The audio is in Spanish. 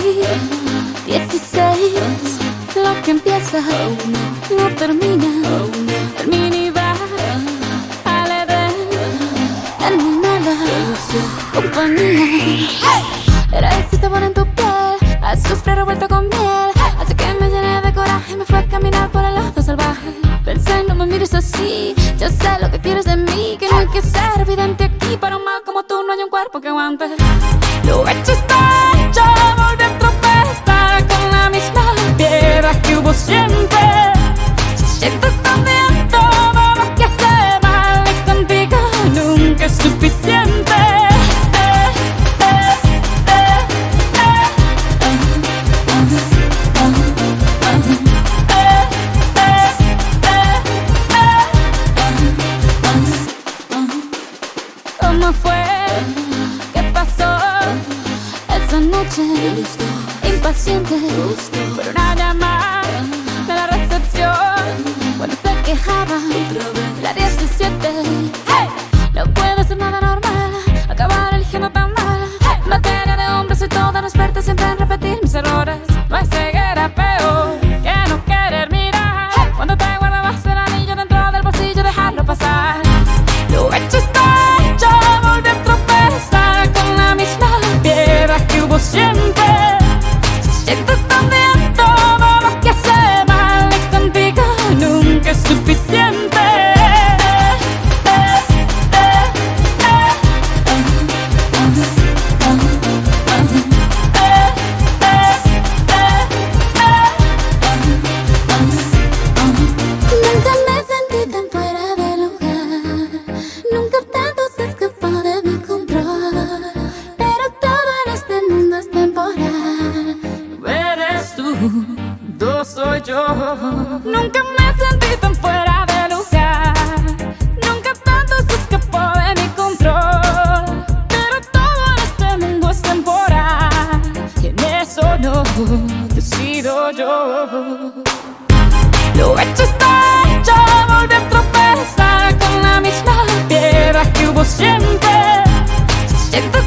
16, lo que empieza no termina. Termina y va al Edén en mi mala compañía. Era ese sabor en tu piel, azufre revuelto con miel. Así que me llené de coraje y me fue a caminar por el lado salvaje. Pensé, no me mires así, yo sé lo que quieres de mí. Que no hay que ser evidente aquí, para un mal como tú no hay un cuerpo que aguante. Lo hecho está hecho, volví a tropezar con la misma piedra que hubo siempre. Si sientes tan viento, vamos que hace mal y contigo nunca es suficiente. ¿Cómo fue? ¿Qué pasó esa noche? Impaciente por una llamada de la recepción cuando te quejaba la 17. ¡Hey! No puede ser nada normal acabar eligiendo tan mal. En materia de hombres soy toda una experta siempre en repetir mis errores. No hay ceguera peor que no querer mirar. Cuando te guardabas el anillo dentro del bolsillo, dejarlo pasar. Lo hecho está hecho, volví a tropezar con la misma piedra que hubo siempre. Si sientes tan viento, vamos que hace mal y contigo nunca es suficiente. Nunca me sentí tan fuera de lugar, nunca tanto se escapó de mi control. Pero todo en este mundo es temporal. Eres tú, yo soy yo. Nunca me sentí tan fuera de lugar, nunca tanto se escapó de mi control. Pero todo en este mundo es temporal, y en eso no decido yo. Lo hecho está hecho, volví a tropezar con la misma piedra que hubo siempre. Si sientes